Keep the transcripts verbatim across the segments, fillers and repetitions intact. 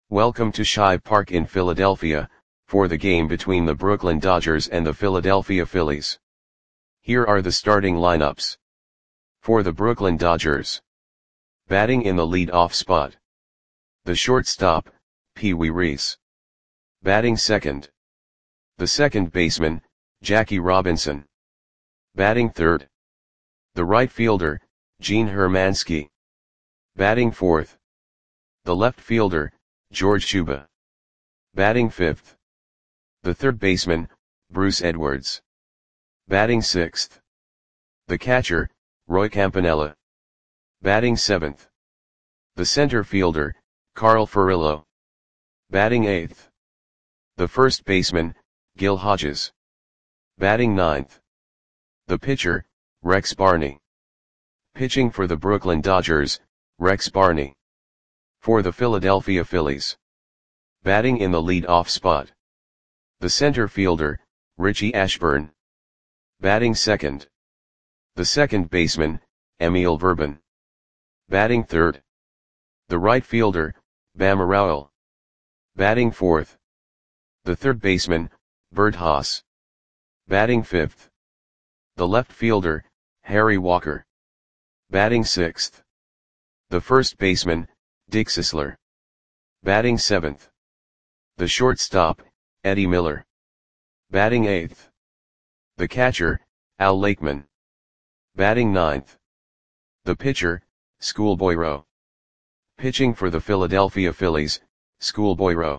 Welcome to Shibe Park in Philadelphia, for the game between the Brooklyn Dodgers and the Philadelphia Phillies. Here are the starting lineups. For the Brooklyn Dodgers. Batting in the lead-off spot. The shortstop, Pee Wee Reese. Batting second. The second baseman, Jackie Robinson. Batting third. The right fielder, Gene Hermansky. Batting fourth. The left fielder, George Shuba. Batting fifth. The third baseman, Bruce Edwards. Batting sixth. The catcher, Roy Campanella. Batting seventh. The center fielder, Carl Furillo. Batting eighth. The first baseman, Gil Hodges. Batting ninth. The pitcher, Rex Barney. Pitching for the Brooklyn Dodgers, Rex Barney. For the Philadelphia Phillies. Batting in the lead-off spot. The center fielder, Richie Ashburn. Batting second. The second baseman, Emil Verban. Batting third. The right fielder, Bama Rowell. Batting fourth. The third baseman, Bert Haas. Batting fifth. The left fielder, Harry Walker. Batting sixth. The first baseman, Dick Sisler. Batting seventh. The shortstop, Eddie Miller. Batting eighth. The catcher, Al Lakeman. Batting ninth. The pitcher, Schoolboy Rowe. Pitching for the Philadelphia Phillies, Schoolboy Rowe.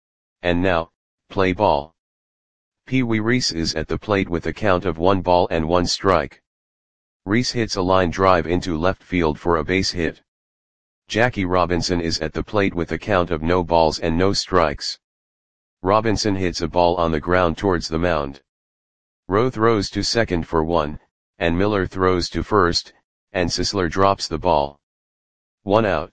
And now, play ball. Pee Wee Reese is at the plate with a count of one ball and one strike. Reese hits a line drive into left field for a base hit. Jackie Robinson is at the plate with a count of no balls and no strikes. Robinson hits a ball on the ground towards the mound. Rowe throws to second for one, and Miller throws to first, and Sisler drops the ball. One out.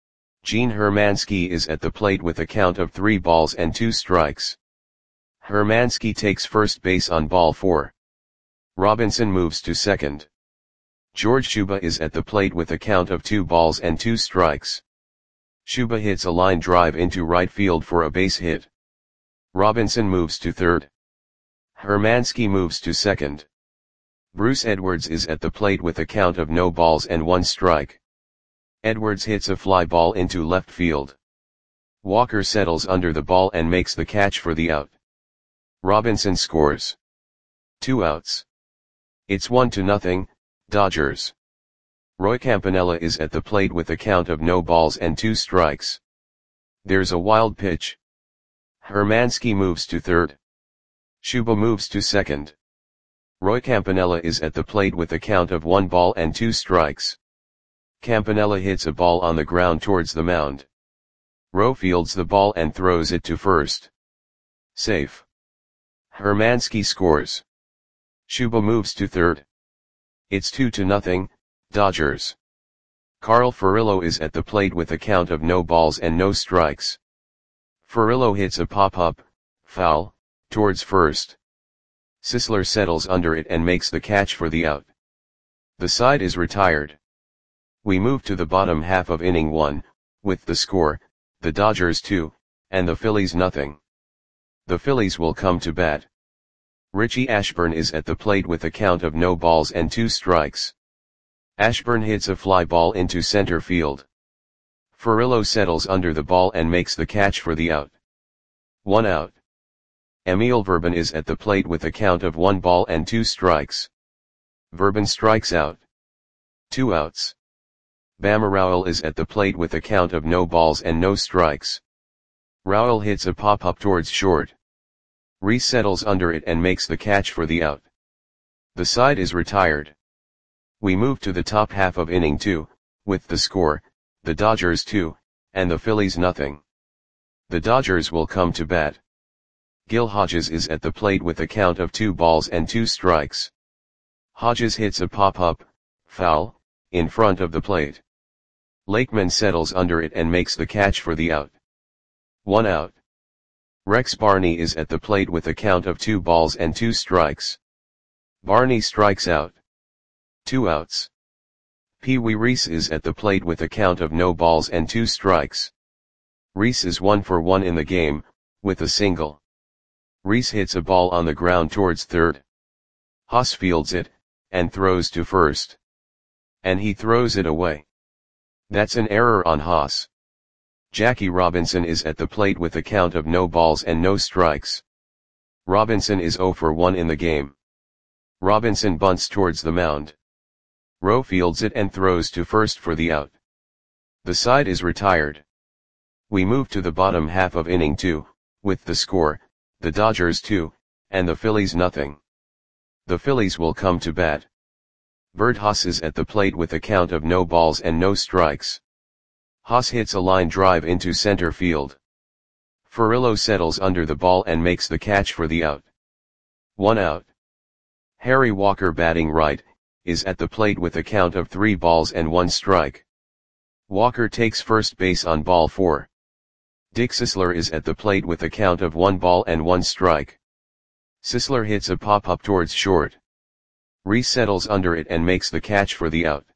Gene Hermansky is at the plate with a count of three balls and two strikes. Hermansky takes first base on ball four. Robinson moves to second. George Shuba is at the plate with a count of two balls and two strikes. Shuba hits a line drive into right field for a base hit. Robinson moves to third. Hermansky moves to second. Bruce Edwards is at the plate with a count of no balls and one strike. Edwards hits a fly ball into left field. Walker settles under the ball and makes the catch for the out. Robinson scores. Two outs. It's one to nothing, Dodgers. Roy Campanella is at the plate with a count of no balls and two strikes. There's a wild pitch. Hermansky moves to third. Shuba moves to second. Roy Campanella is at the plate with a count of one ball and two strikes. Campanella hits a ball on the ground towards the mound. Rowe fields the ball and throws it to first. Safe. Hermansky scores. Shuba moves to third. It's two to nothing, Dodgers. Carl Furillo is at the plate with a count of no balls and no strikes. Furillo hits a pop-up, foul, towards first. Sisler settles under it and makes the catch for the out. The side is retired. We move to the bottom half of inning one, with the score, the Dodgers two, and the Phillies nothing. The Phillies will come to bat. Richie Ashburn is at the plate with a count of no balls and two strikes. Ashburn hits a fly ball into center field. Furillo settles under the ball and makes the catch for the out. One out. Emil Verban is at the plate with a count of one ball and two strikes. Verban strikes out. Two outs. Bama Rowell is at the plate with a count of no balls and no strikes. Rowell hits a pop-up towards short. Reese settles under it and makes the catch for the out. The side is retired. We move to the top half of inning two, with the score, the Dodgers two, and the Phillies nothing. The Dodgers will come to bat. Gil Hodges is at the plate with a count of two balls and two strikes. Hodges hits a pop-up, foul, in front of the plate. Lakeman settles under it and makes the catch for the out. One out. Rex Barney is at the plate with a count of two balls and two strikes. Barney strikes out. Two outs. Pee Wee Reese is at the plate with a count of no balls and two strikes. Reese is one for one in the game, with a single. Reese hits a ball on the ground towards third. Haas fields it, and throws to first. And he throws it away. That's an error on Haas. Jackie Robinson is at the plate with a count of no balls and no strikes. Robinson is zero for one in the game. Robinson bunts towards the mound. Rowe fields it and throws to first for the out. The side is retired. We move to the bottom half of inning two, with the score, the Dodgers two, and the Phillies nothing. The Phillies will come to bat. Bert Haas is at the plate with a count of no balls and no strikes. Haas hits a line drive into center field. Furillo settles under the ball and makes the catch for the out. One out. Harry Walker, batting right, is at the plate with a count of three balls and one strike. Walker takes first base on ball four. Dick Sisler is at the plate with a count of one ball and one strike. Sisler hits a pop-up towards short. Reese settles under it and makes the catch for the out.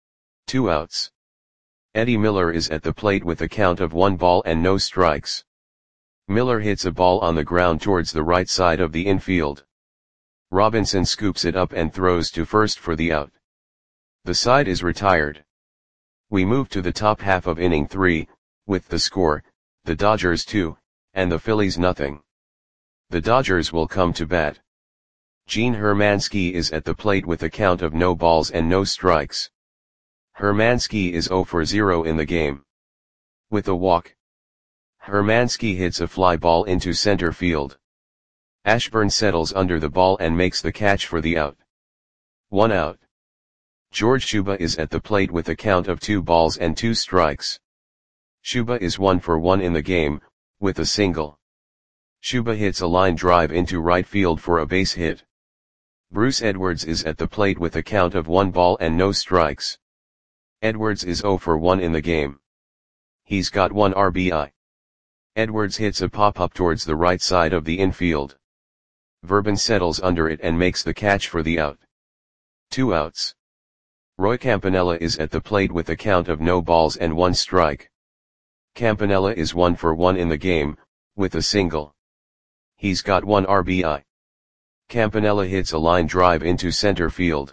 Two outs. Eddie Miller is at the plate with a count of one ball and no strikes. Miller hits a ball on the ground towards the right side of the infield. Robinson scoops it up and throws to first for the out. The side is retired. We move to the top half of inning three, with the score, the Dodgers two, and the Phillies nothing. The Dodgers will come to bat. Gene Hermansky is at the plate with a count of no balls and no strikes. Hermansky is zero for zero in the game. With a walk, Hermansky hits a fly ball into center field. Ashburn settles under the ball and makes the catch for the out. One out. George Shuba is at the plate with a count of two balls and two strikes. Shuba is one for one in the game, with a single. Shuba hits a line drive into right field for a base hit. Bruce Edwards is at the plate with a count of one ball and no strikes. Edwards is zero for one in the game. He's got one R B I. Edwards hits a pop-up towards the right side of the infield. Verban settles under it and makes the catch for the out. Two outs. Roy Campanella is at the plate with a count of no balls and one strike. Campanella is one for one in the game, with a single. He's got one R B I. Campanella hits a line drive into center field.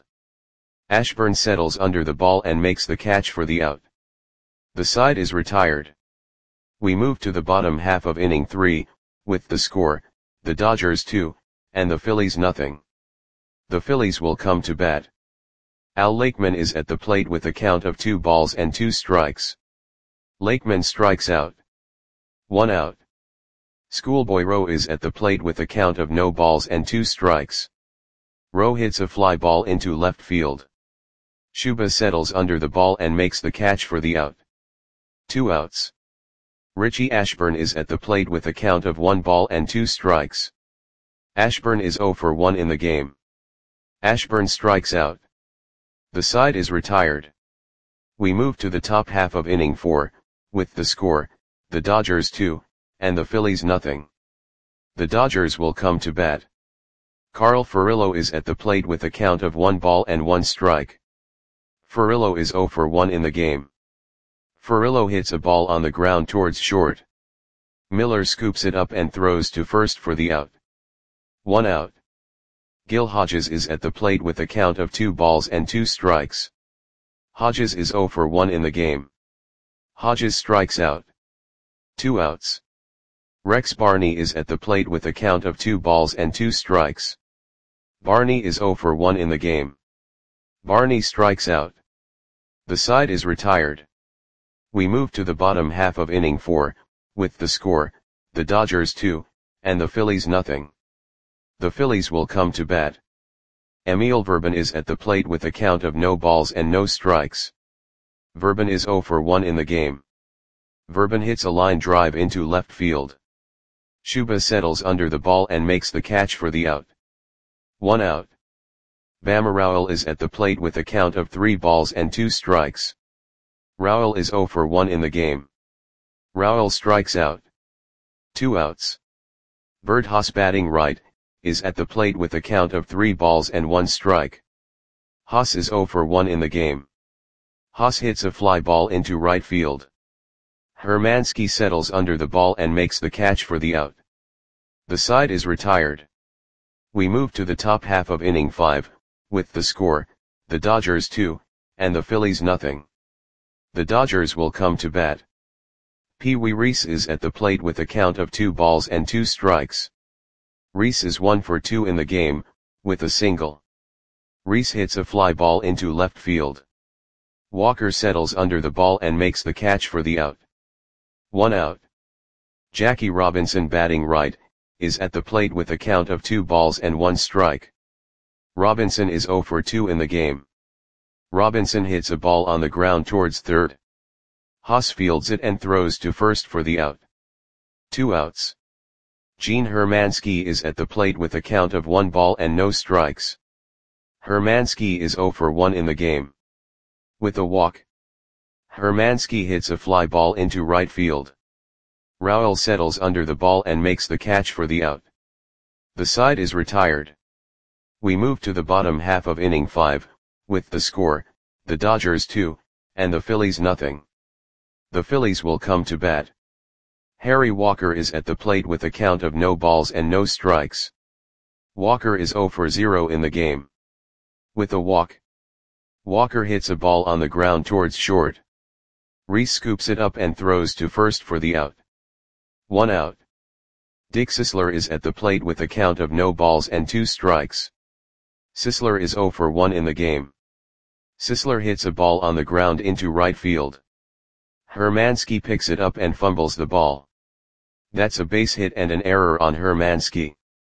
Ashburn settles under the ball and makes the catch for the out. The side is retired. We move to the bottom half of inning three, with the score, the Dodgers two, and the Phillies nothing. The Phillies will come to bat. Al Lakeman is at the plate with a count of two balls and two strikes. Lakeman strikes out. One out. Schoolboy Rowe is at the plate with a count of no balls and two strikes. Rowe hits a fly ball into left field. Shuba settles under the ball and makes the catch for the out. Two outs. Richie Ashburn is at the plate with a count of one ball and two strikes. Ashburn is zero for one in the game. Ashburn strikes out. The side is retired. We move to the top half of inning four, with the score, the Dodgers two, and the Phillies nothing. The Dodgers will come to bat. Carl Furillo is at the plate with a count of one ball and one strike. Furillo is zero for one in the game. Furillo hits a ball on the ground towards short. Miller scoops it up and throws to first for the out. One out. Gil Hodges is at the plate with a count of two balls and two strikes. Hodges is zero for one in the game. Hodges strikes out. Two outs. Rex Barney is at the plate with a count of two balls and two strikes. Barney is zero for one in the game. Barney strikes out. The side is retired. We move to the bottom half of inning four, with the score, the Dodgers two, and the Phillies nothing. The Phillies will come to bat. Emil Verban is at the plate with a count of no balls and no strikes. Verban is zero for one in the game. Verban hits a line drive into left field. Shuba settles under the ball and makes the catch for the out. One out. Bama Rowell is at the plate with a count of three balls and two strikes. Rowell is zero for one in the game. Rowell strikes out. Two outs. Bert Haas, batting right, is at the plate with a count of three balls and one strike. Haas is zero for one in the game. Haas hits a fly ball into right field. Hermansky settles under the ball and makes the catch for the out. The side is retired. We move to the top half of inning five, with the score, the Dodgers two, and the Phillies nothing. The Dodgers will come to bat. Pee Wee Reese is at the plate with a count of two balls and two strikes. Reese is one for two in the game, with a single. Reese hits a fly ball into left field. Walker settles under the ball and makes the catch for the out. One out. Jackie Robinson, batting right, is at the plate with a count of two balls and one strike. Robinson is zero for two in the game. Robinson hits a ball on the ground towards third. Haas fields it and throws to first for the out. Two outs. Gene Hermansky is at the plate with a count of one ball and no strikes. Hermansky is zero for one in the game. With a walk, Hermansky hits a fly ball into right field. Rowell settles under the ball and makes the catch for the out. The side is retired. We move to the bottom half of inning five, with the score, the Dodgers two, and the Phillies nothing. The Phillies will come to bat. Harry Walker is at the plate with a count of no balls and no strikes. Walker is zero for zero in the game. With a walk, Walker hits a ball on the ground towards short. Reese scoops it up and throws to first for the out. One out. Dick Sisler is at the plate with a count of no balls and two strikes. Sisler is zero for one in the game. Sisler hits a ball on the ground into right field. Hermansky picks it up and fumbles the ball. That's a base hit and an error on Hermansky.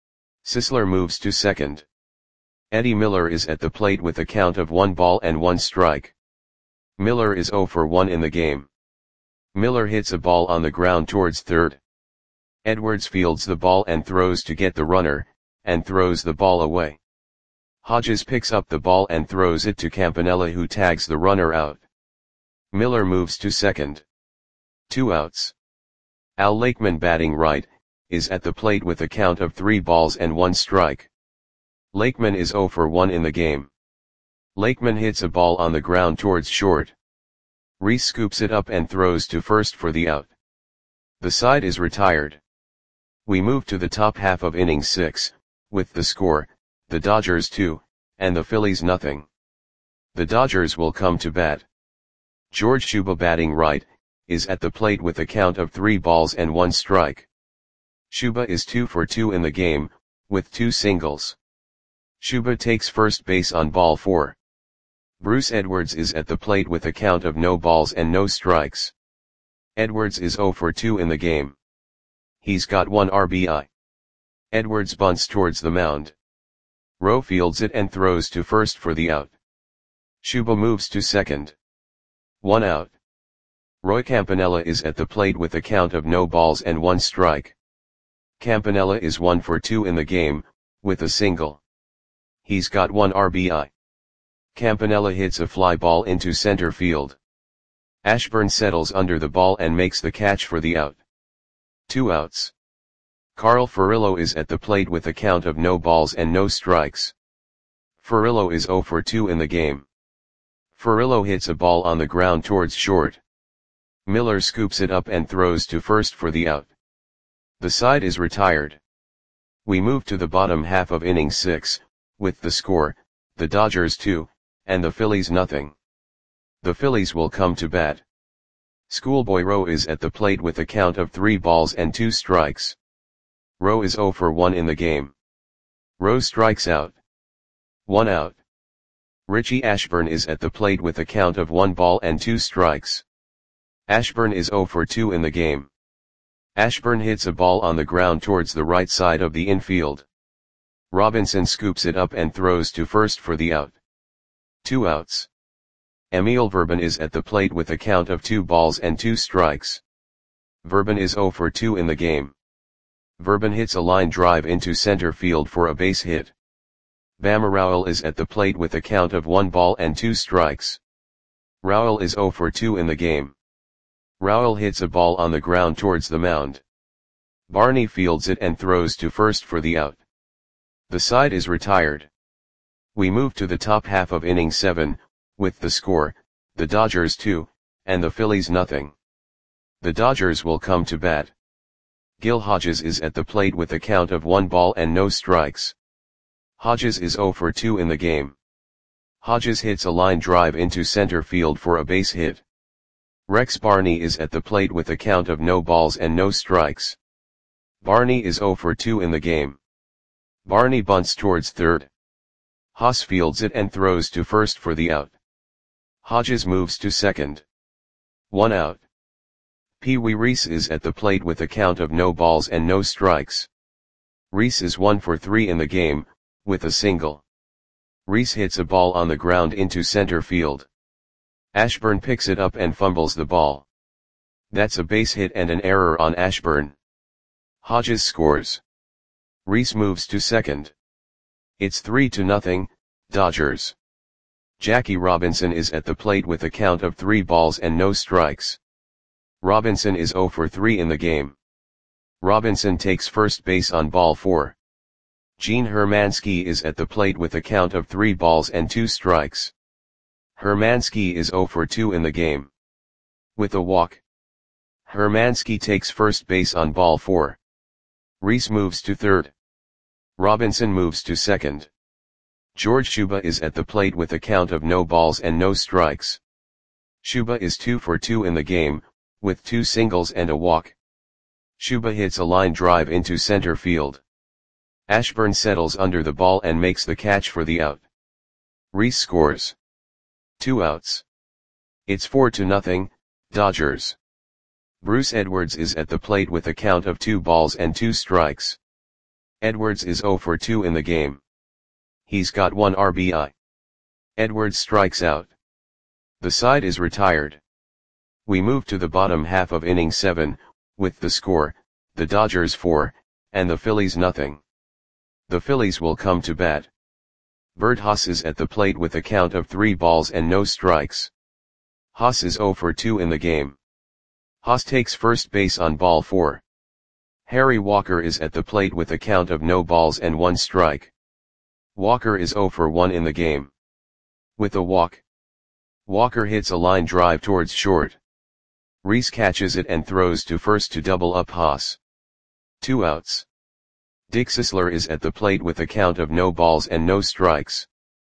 Sisler moves to second. Eddie Miller is at the plate with a count of one ball and one strike. Miller is zero for one in the game. Miller hits a ball on the ground towards third. Edwards fields the ball and throws to get the runner, and throws the ball away. Hodges picks up the ball and throws it to Campanella, who tags the runner out. Miller moves to second. Two outs. Al Lakeman, batting right, is at the plate with a count of three balls and one strike. Lakeman is zero for one in the game. Lakeman hits a ball on the ground towards short. Reese scoops it up and throws to first for the out. The side is retired. We move to the top half of inning six, with the score, the Dodgers two, and the Phillies nothing. The Dodgers will come to bat. George Shuba, batting right, is at the plate with a count of three balls and one strike. Shuba is two for two in the game, with two singles. Shuba takes first base on ball four. Bruce Edwards is at the plate with a count of no balls and no strikes. Edwards is zero for two in the game. He's got one R B I. Edwards bunts towards the mound. Rowe fields it and throws to first for the out. Shuba moves to second. One out. Roy Campanella is at the plate with a count of no balls and one strike. Campanella is one for two in the game, with a single. He's got one R B I. Campanella hits a fly ball into center field. Ashburn settles under the ball and makes the catch for the out. Two outs. Carl Furillo is at the plate with a count of no balls and no strikes. Furillo is zero for two in the game. Furillo hits a ball on the ground towards short. Miller scoops it up and throws to first for the out. The side is retired. We move to the bottom half of inning six, with the score, the Dodgers two, and the Phillies nothing. The Phillies will come to bat. Schoolboy Rowe is at the plate with a count of three balls and two strikes. Rowe is zero for one in the game. Rowe strikes out. One out. Richie Ashburn is at the plate with a count of one ball and two strikes. Ashburn is zero for two in the game. Ashburn hits a ball on the ground towards the right side of the infield. Robinson scoops it up and throws to first for the out. Two outs. Emil Verban is at the plate with a count of two balls and two strikes. Verban is zero for two in the game. Verban hits a line drive into center field for a base hit. Bama Rowell is at the plate with a count of one ball and two strikes. Rowell is zero for two in the game. Rowell hits a ball on the ground towards the mound. Barney fields it and throws to first for the out. The side is retired. We move to the top half of inning seven, with the score, the Dodgers two, and the Phillies nothing. The Dodgers will come to bat. Gil Hodges is at the plate with a count of one ball and no strikes. Hodges is zero for two in the game. Hodges hits a line drive into center field for a base hit. Rex Barney is at the plate with a count of no balls and no strikes. Barney is zero for two in the game. Barney bunts towards third. Haas fields it and throws to first for the out. Hodges moves to second. One out. Pee Wee Reese is at the plate with a count of no balls and no strikes. Reese is one for three in the game, with a single. Reese hits a ball on the ground into center field. Ashburn picks it up and fumbles the ball. That's a base hit and an error on Ashburn. Hodges scores. Reese moves to second. It's three to nothing, Dodgers. Jackie Robinson is at the plate with a count of three balls and no strikes. Robinson is zero for three in the game. Robinson takes first base on ball four. Gene Hermansky is at the plate with a count of three balls and two strikes. Hermansky is zero for two in the game. With a walk. Hermansky takes first base on ball four. Reese moves to third. Robinson moves to second. George Shuba is at the plate with a count of no balls and no strikes. Shuba is two for two in the game, with two singles and a walk. Shuba hits a line drive into center field. Ashburn settles under the ball and makes the catch for the out. Reese scores. Two outs. It's four to nothing, Dodgers. Bruce Edwards is at the plate with a count of two balls and two strikes. Edwards is zero for two in the game. He's got one R B I. Edwards strikes out. The side is retired. We move to the bottom half of inning seven, with the score, the Dodgers four, and the Phillies nothing. The Phillies will come to bat. Bert Haas is at the plate with a count of three balls and no strikes. Haas is zero for two in the game. Haas takes first base on ball four. Harry Walker is at the plate with a count of no balls and one strike. Walker is zero for one in the game. With a walk. Walker hits a line drive towards short. Reese catches it and throws to first to double up Haas. Two outs. Dick Sisler is at the plate with a count of no balls and no strikes.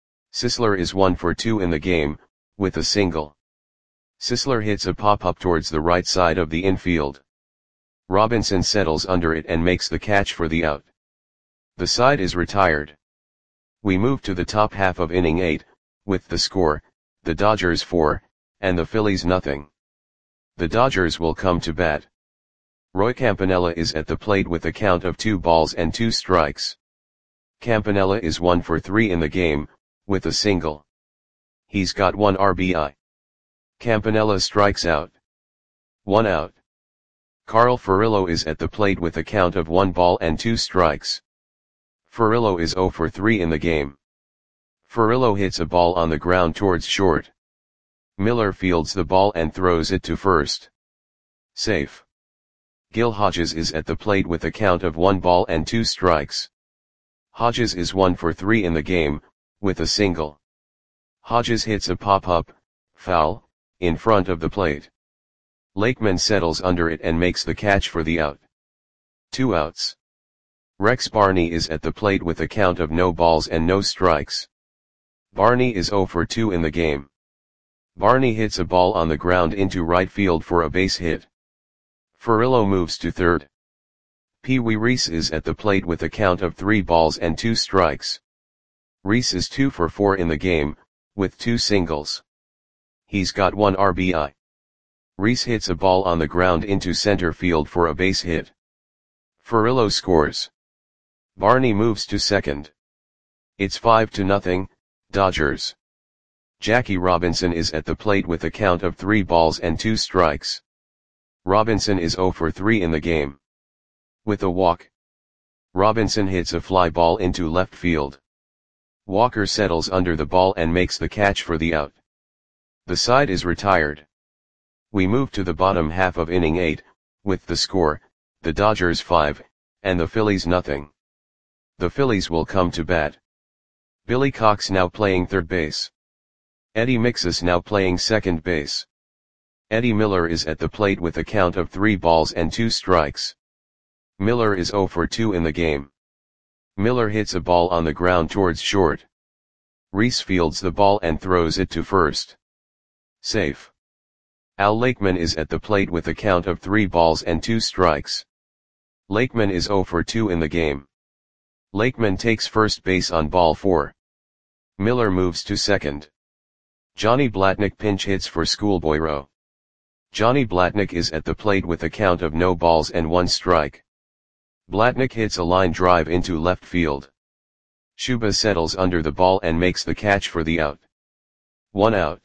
Sisler is one for two in the game, with a single. Sisler hits a pop-up towards the right side of the infield. Robinson settles under it and makes the catch for the out. The side is retired. We move to the top half of inning eight, with the score, the Dodgers four, and the Phillies nothing. The Dodgers will come to bat. Roy Campanella is at the plate with a count of two balls and two strikes. Campanella is one for three in the game, with a single. He's got one R B I. Campanella strikes out. One out. Carl Furillo is at the plate with a count of one ball and two strikes. Furillo is zero for three in the game. Furillo hits a ball on the ground towards short. Miller fields the ball and throws it to first. Safe. Gil Hodges is at the plate with a count of one ball and two strikes. Hodges is one for three in the game, with a single. Hodges hits a pop-up, foul, in front of the plate. Lakeman settles under it and makes the catch for the out. Two outs. Rex Barney is at the plate with a count of no balls and no strikes. Barney is zero for two in the game. Barney hits a ball on the ground into right field for a base hit. Furillo moves to third. Pee Wee Reese is at the plate with a count of three balls and two strikes. Reese is two for four in the game, with two singles. He's got one R B I. Reese hits a ball on the ground into center field for a base hit. Furillo scores. Barney moves to second. It's five to nothing, Dodgers. Jackie Robinson is at the plate with a count of three balls and two strikes. Robinson is zero for three in the game. With a walk. Robinson hits a fly ball into left field. Walker settles under the ball and makes the catch for the out. The side is retired. We move to the bottom half of inning eight, with the score, the Dodgers five, and the Phillies nothing. The Phillies will come to bat. Billy Cox now playing third base. Eddie Mixus now playing second base. Eddie Miller is at the plate with a count of three balls and two strikes. Miller is zero for two in the game. Miller hits a ball on the ground towards short. Reese fields the ball and throws it to first. Safe. Al Lakeman is at the plate with a count of three balls and two strikes. Lakeman is zero for two in the game. Lakeman takes first base on ball four. Miller moves to second. Johnny Blatnick pinch hits for Schoolboy Rowe. Johnny Blatnick is at the plate with a count of no balls and one strike. Blatnick hits a line drive into left field. Shuba settles under the ball and makes the catch for the out. One out.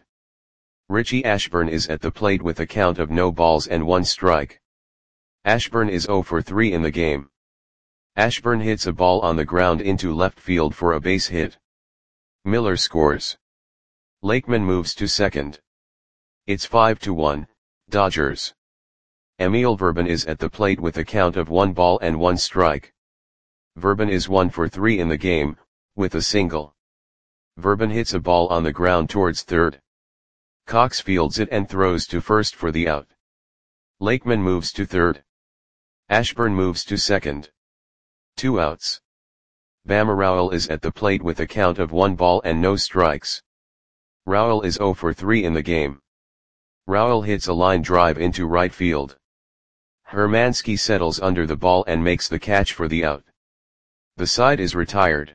Richie Ashburn is at the plate with a count of no balls and one strike. Ashburn is zero for three in the game. Ashburn hits a ball on the ground into left field for a base hit. Miller scores. Lakeman moves to second. It's five to one, Dodgers. Emil Verban is at the plate with a count of one ball and one strike. Verban is one for three in the game, with a single. Verban hits a ball on the ground towards third. Cox fields it and throws to first for the out. Lakeman moves to third. Ashburn moves to second. Two outs. Bama Rowell is at the plate with a count of one ball and no strikes. Rowell is zero for three in the game. Rowell hits a line drive into right field. Hermansky settles under the ball and makes the catch for the out. The side is retired.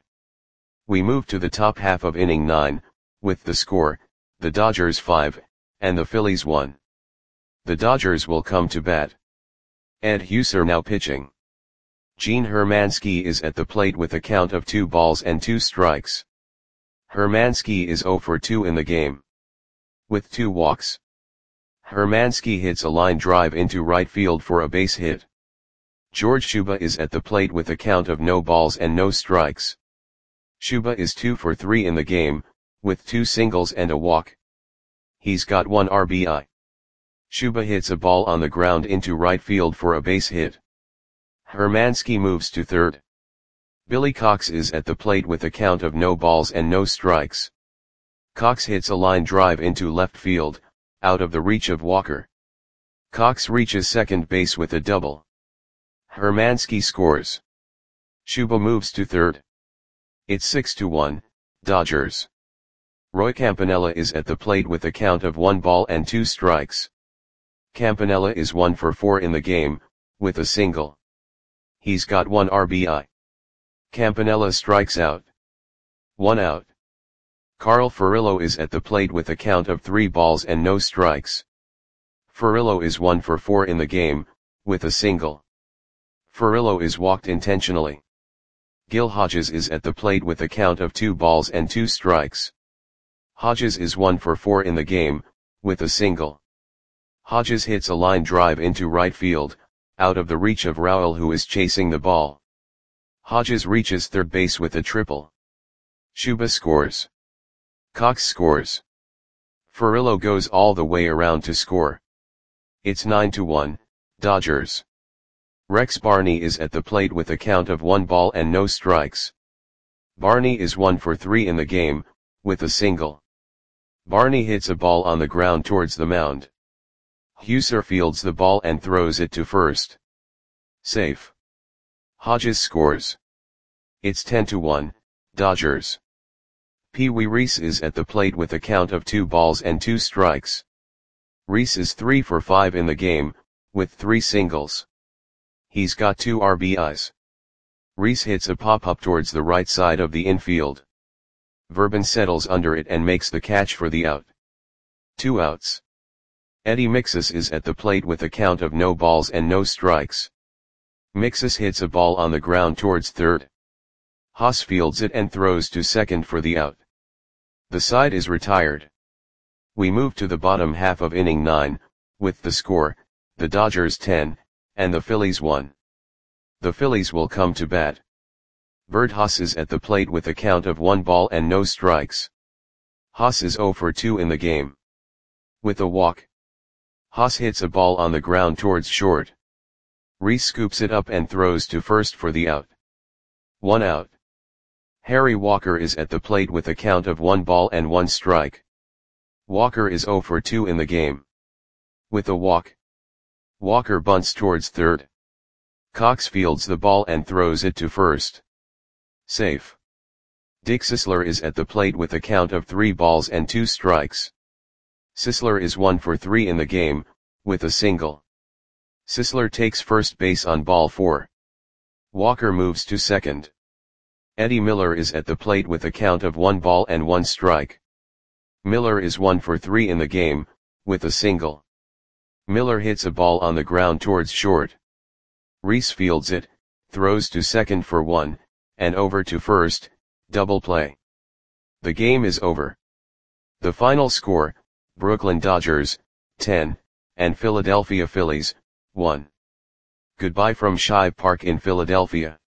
We move to the top half of inning nine, with the score, the Dodgers five, and the Phillies one. The Dodgers will come to bat. Ed Husser now pitching. Gene Hermansky is at the plate with a count of two balls and two strikes. Hermansky is zero for two in the game. With two walks. Hermansky hits a line drive into right field for a base hit. George Shuba is at the plate with a count of no balls and no strikes. Shuba is two for three in the game, with two singles and a walk. He's got one R B I. Shuba hits a ball on the ground into right field for a base hit. Hermansky moves to third. Billy Cox is at the plate with a count of no balls and no strikes. Cox hits a line drive into left field, out of the reach of Walker. Cox reaches second base with a double. Hermansky scores. Shuba moves to third. It's six to one, Dodgers. Roy Campanella is at the plate with a count of one ball and two strikes. Campanella is one for four in the game, with a single. He's got one R B I. Campanella strikes out. One out. Carl Furillo is at the plate with a count of three balls and no strikes. Furillo is one for four in the game, with a single. Furillo is walked intentionally. Gil Hodges is at the plate with a count of two balls and two strikes. Hodges is one for four in the game, with a single. Hodges hits a line drive into right field, out of the reach of Rowell who is chasing the ball. Hodges reaches third base with a triple. Shuba scores. Cox scores. Furillo goes all the way around to score. It's nine to one, Dodgers. Rex Barney is at the plate with a count of one ball and no strikes. Barney is one for three in the game, with a single. Barney hits a ball on the ground towards the mound. Husser fields the ball and throws it to first. Safe. Hodges scores. It's ten to one, Dodgers. Pee Wee Reese is at the plate with a count of two balls and two strikes. Reese is three for five in the game, with three singles. He's got two R B Is. Reese hits a pop-up towards the right side of the infield. Verban settles under it and makes the catch for the out. Two outs. Eddie Mixus is at the plate with a count of no balls and no strikes. Mixus hits a ball on the ground towards third. Haas fields it and throws to second for the out. The side is retired. We move to the bottom half of inning nine, with the score, the Dodgers ten, and the Phillies one. The Phillies will come to bat. Bert Haas is at the plate with a count of one ball and no strikes. Haas is zero for two in the game. With a walk. Haas hits a ball on the ground towards short. Reese scoops it up and throws to first for the out. One out. Harry Walker is at the plate with a count of one ball and one strike. Walker is zero for two in the game. With a walk, Walker bunts towards third. Cox fields the ball and throws it to first. Safe. Dick Sisler is at the plate with a count of three balls and two strikes. Sisler is one for three in the game, with a single. Sisler takes first base on ball four. Walker moves to second. Eddie Miller is at the plate with a count of one ball and one strike. Miller is one for three in the game, with a single. Miller hits a ball on the ground towards short. Reese fields it, throws to second for one, and over to first, double play. The game is over. The final score, Brooklyn Dodgers, ten, and Philadelphia Phillies, one. Goodbye from Shibe Park in Philadelphia.